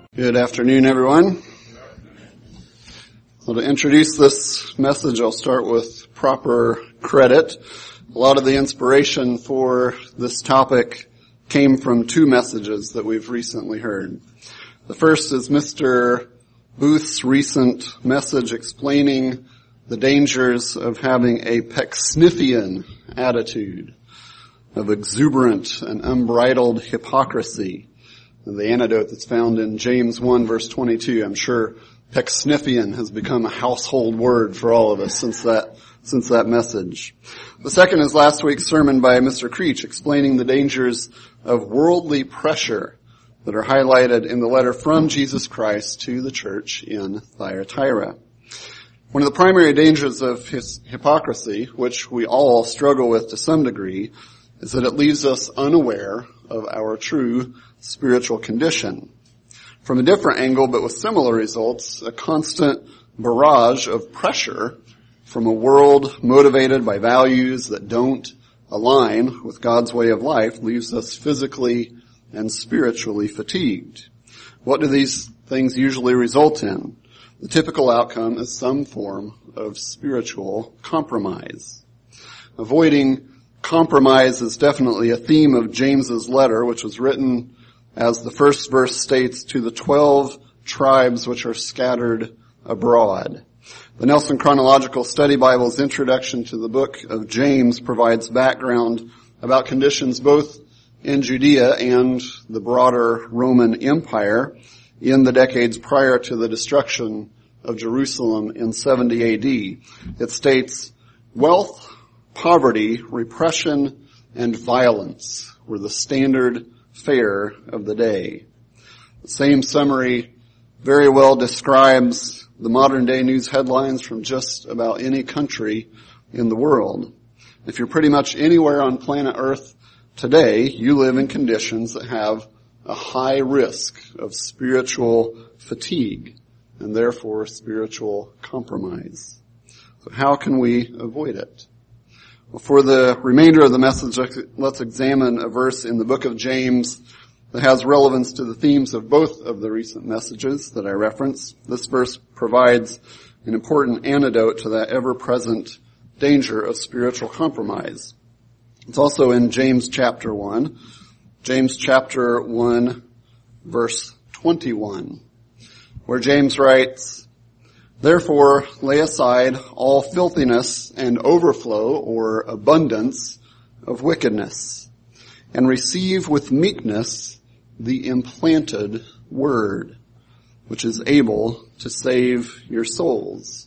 Good afternoon, everyone. Well, to introduce this message, I'll start with proper credit. A lot of the inspiration for this topic came from two messages that we've recently heard. The first is Mr. Booth's recent message explaining the dangers of having a Pecksniffian attitude, of exuberant and unbridled hypocrisy. The antidote that's found in James 1 verse 22. I'm sure Pecksniffian has become a household word for all of us since that message. The second is last week's sermon by Mr. Creech explaining the dangers of worldly pressure that are highlighted in the letter from Jesus Christ to the church in Thyatira. One of the primary dangers of his hypocrisy, which we all struggle with to some degree, is that it leaves us unaware of our true spiritual condition. From a different angle, but with similar results, a constant barrage of pressure from a world motivated by values that don't align with God's way of life leaves us physically and spiritually fatigued. What do these things usually result in? The typical outcome is some form of spiritual compromise. Avoiding compromise is definitely a theme of James's letter, which was written, as the first verse states, to the 12 tribes which are scattered abroad. The Nelson Chronological Study Bible's introduction to the book of James provides background about conditions both in Judea and the broader Roman Empire in the decades prior to the destruction of Jerusalem in 70 AD. It states, wealth, poverty, repression, and violence were the standard fare of the day. The same summary very well describes the modern day news headlines from just about any country in the world. If you're pretty much anywhere on planet Earth today, you live in conditions that have a high risk of spiritual fatigue and therefore spiritual compromise. So how can we avoid it? Well, for the remainder of the message, let's examine a verse in the book of James that has relevance to the themes of both of the recent messages that I referenced. This verse provides an important antidote to that ever-present danger of spiritual compromise. It's also in James chapter 1. James chapter 1, verse 21, where James writes, therefore, lay aside all filthiness and overflow or abundance of wickedness, and receive with meekness the implanted word, which is able to save your souls.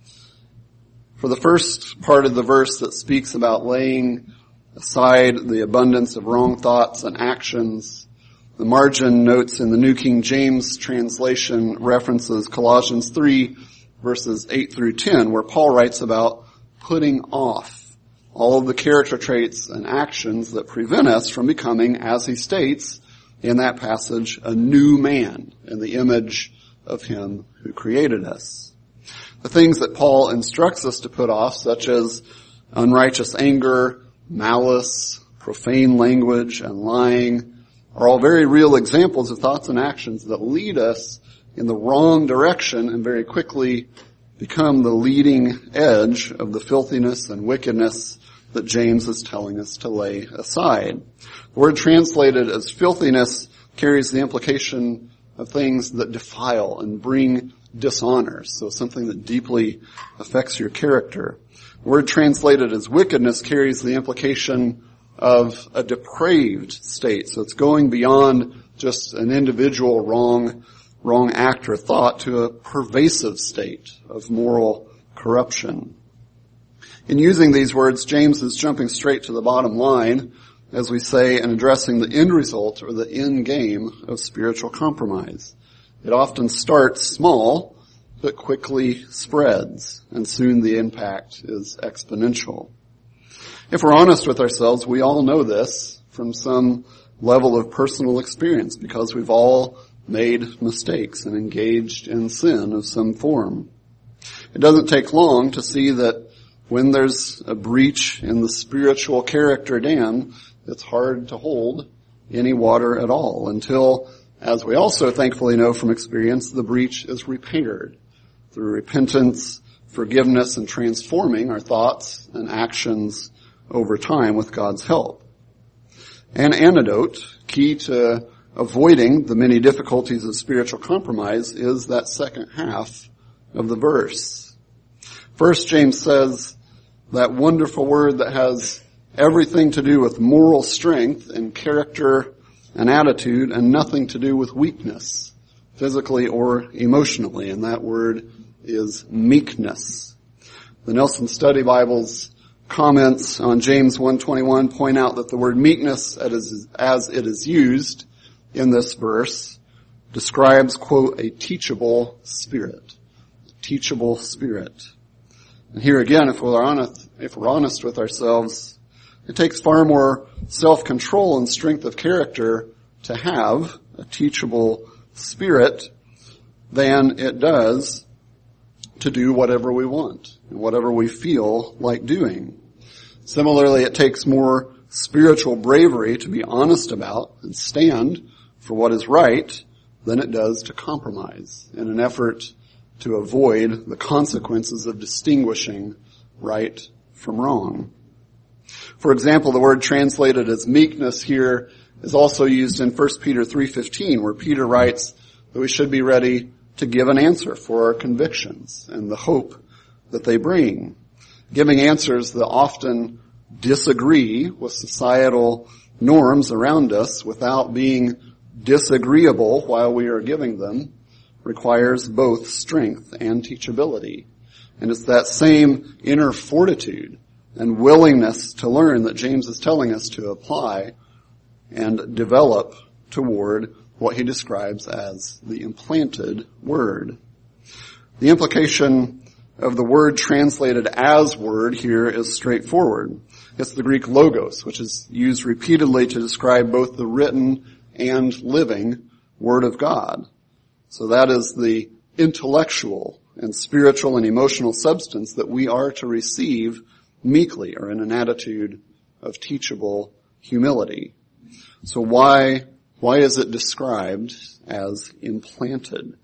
For the first part of the verse that speaks about laying aside the abundance of wrong thoughts and actions, the margin notes in the New King James translation references Colossians 3, verses 8 through 10, where Paul writes about putting off all of the character traits and actions that prevent us from becoming, as he states in that passage, a new man in the image of him who created us. The things that Paul instructs us to put off, such as unrighteous anger, malice, profane language, and lying, are all very real examples of thoughts and actions that lead us in the wrong direction and very quickly become the leading edge of the filthiness and wickedness that James is telling us to lay aside. The word translated as filthiness carries the implication of things that defile and bring dishonor, so something that deeply affects your character. The word translated as wickedness carries the implication of a depraved state, so it's going beyond just an individual wrong act or thought to a pervasive state of moral corruption. In using these words, James is jumping straight to the bottom line, as we say, and addressing the end result or the end game of spiritual compromise. It often starts small, but quickly spreads, and soon the impact is exponential. If we're honest with ourselves, we all know this from some level of personal experience because we've all made mistakes and engaged in sin of some form. It doesn't take long to see that when there's a breach in the spiritual character dam, it's hard to hold any water at all until As we also thankfully know from experience, the breach is repaired through repentance, forgiveness, and transforming our thoughts and actions over time with God's help. An antidote, key to avoiding the many difficulties of spiritual compromise, is that second half of the verse. First, James says that wonderful word that has everything to do with moral strength and character and attitude and nothing to do with weakness, physically or emotionally, and that word is meekness. The Nelson Study Bible's comments on James 1:21 point out that the word meekness, as it is used in this verse, describes, quote, a teachable spirit. Teachable spirit. And here again, if we're honest with ourselves, it takes far more self-control and strength of character to have a teachable spirit than it does to do whatever we want and whatever we feel like doing. Similarly, it takes more spiritual bravery to be honest about and stand for what is right than it does to compromise in an effort to avoid the consequences of distinguishing right from wrong. For example, the word translated as meekness here is also used in 1 Peter 3:15, where Peter writes that we should be ready to give an answer for our convictions and the hope that they bring. Giving answers that often disagree with societal norms around us without being disagreeable while we are giving them requires both strength and teachability. And it's that same inner fortitude and willingness to learn that James is telling us to apply and develop toward what he describes as the implanted word. The implication of the word translated as word here is straightforward. It's the Greek logos, which is used repeatedly to describe both the written and living Word of God. So that is the intellectual and spiritual and emotional substance that we are to receive meekly, or in an attitude of teachable humility. So why is it described as implanted?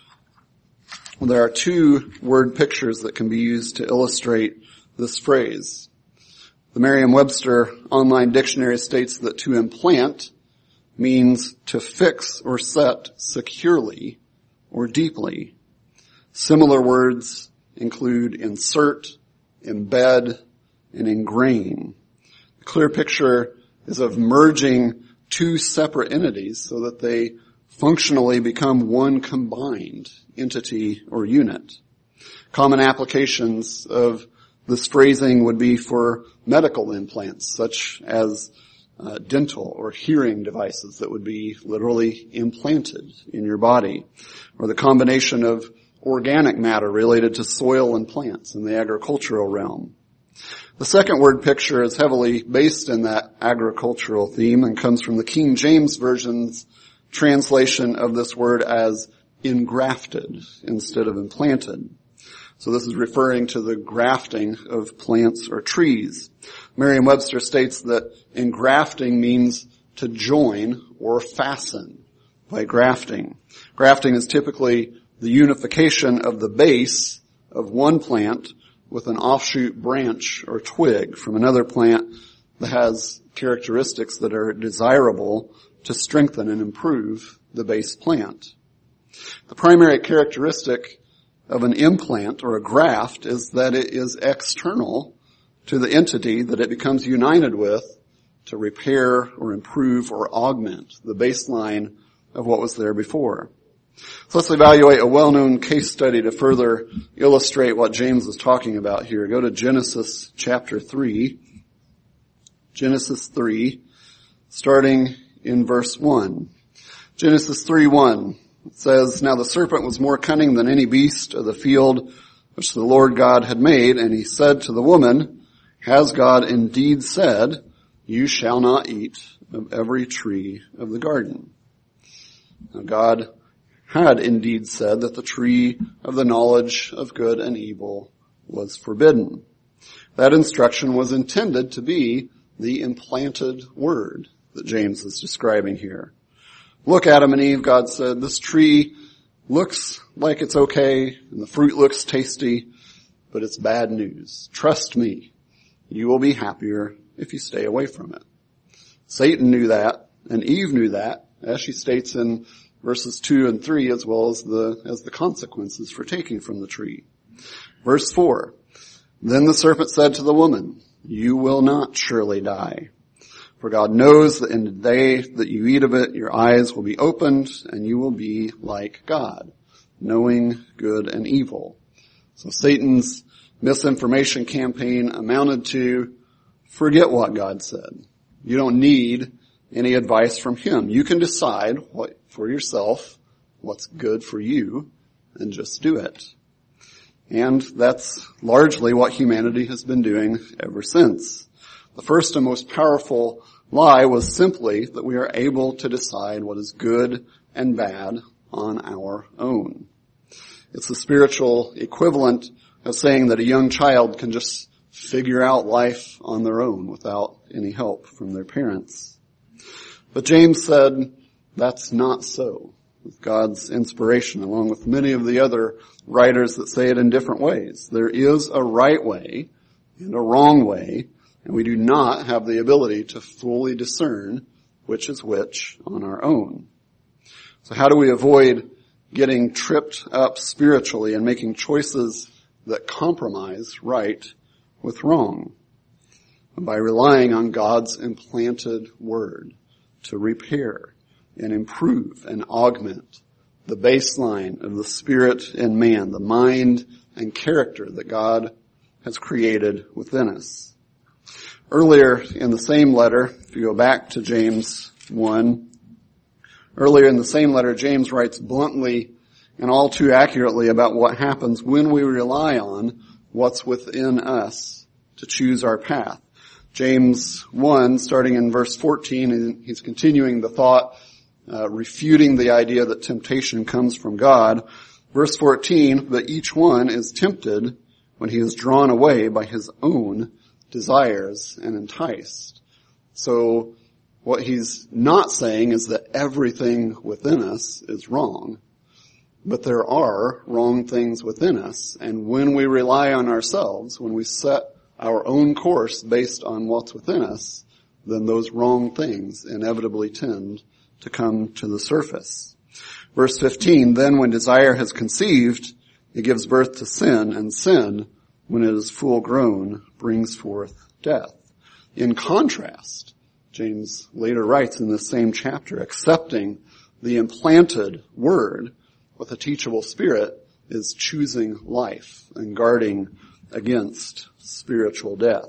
Well, there are two word pictures that can be used to illustrate this phrase. The Merriam-Webster Online Dictionary states that to implant means to fix or set securely or deeply. Similar words include insert, embed, and ingrain. The clear picture is of merging two separate entities so that they functionally become one combined entity or unit. Common applications of this phrasing would be for medical implants, such as dental or hearing devices that would be literally implanted in your body, or the combination of organic matter related to soil and plants in the agricultural realm. The second word picture is heavily based in that agricultural theme and comes from the King James Version's translation of this word as engrafted instead of implanted. So this is referring to the grafting of plants or trees. Merriam-Webster states that engrafting means to join or fasten by grafting. Grafting is typically the unification of the base of one plant with an offshoot branch or twig from another plant that has characteristics that are desirable to strengthen and improve the base plant. The primary characteristic of an implant or a graft is that it is external to the entity that it becomes united with to repair or improve or augment the baseline of what was there before. So let's evaluate a well-known case study to further illustrate what James is talking about here. Go to Genesis chapter 3. Genesis 3, starting in verse 1. Genesis 3:1 says, "Now the serpent was more cunning than any beast of the field which the Lord God had made, and he said to the woman, Has God indeed said, You shall not eat of every tree of the garden?" Now God had indeed said that the tree of the knowledge of good and evil was forbidden. That instruction was intended to be the implanted word that James is describing here. Look, Adam and Eve, God said, this tree looks like it's okay and the fruit looks tasty, but it's bad news. Trust me, you will be happier if you stay away from it. Satan knew that, and Eve knew that, as she states in verses 2 and 3, as well as the consequences for taking from the tree. Verse 4, then the serpent said to the woman, you will not surely die. For God knows that in the day that you eat of it, your eyes will be opened, and you will be like God, knowing good and evil. So Satan's misinformation campaign amounted to, forget what God said. You don't need any advice from him. You can decide for yourself what's good for you and just do it. And that's largely what humanity has been doing ever since. The first and most powerful lie was simply that we are able to decide what is good and bad on our own. It's the spiritual equivalent of saying that a young child can just figure out life on their own without any help from their parents. But James said that's not so. With God's inspiration, along with many of the other writers that say it in different ways. There is a right way and a wrong way, and we do not have the ability to fully discern which is which on our own. So how do we avoid getting tripped up spiritually and making choices that compromise right with wrong? By relying on God's implanted word to repair and improve and augment the baseline of the spirit in man, the mind and character that God has created within us. Earlier in the same letter, if you go back to James 1, earlier in the same letter, James writes bluntly and all too accurately about what happens when we rely on what's within us to choose our path. James 1, starting in verse 14, and he's continuing the thought, refuting the idea that temptation comes from God. Verse 14, but each one is tempted when he is drawn away by his own desires and enticed. So what he's not saying is that everything within us is wrong, but there are wrong things within us. And when we rely on ourselves, when we set our own course based on what's within us, then those wrong things inevitably tend to come to the surface. Verse 15, then when desire has conceived, it gives birth to sin, and sin, when it is full grown, brings forth death. In contrast, James later writes in this same chapter, accepting the implanted word with a teachable spirit is choosing life and guarding against spiritual death.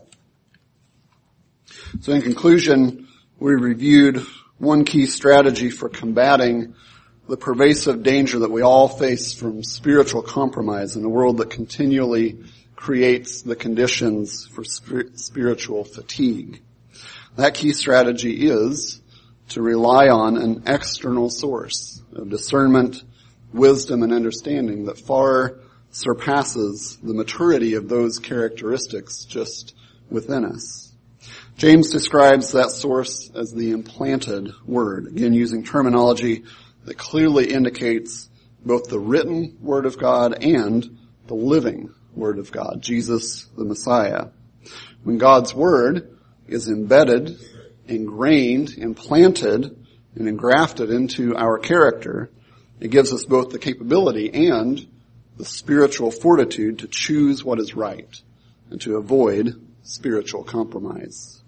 So in conclusion, we reviewed one key strategy for combating the pervasive danger that we all face from spiritual compromise in a world that continually creates the conditions for spiritual fatigue. That key strategy is to rely on an external source of discernment, wisdom, and understanding that far surpasses the maturity of those characteristics just within us. James describes that source as the implanted word, again using terminology that clearly indicates both the written word of God and the living word of God, Jesus the Messiah. When God's word is embedded, ingrained, implanted, and engrafted into our character, it gives us both the capability and the spiritual fortitude to choose what is right and to avoid spiritual compromise.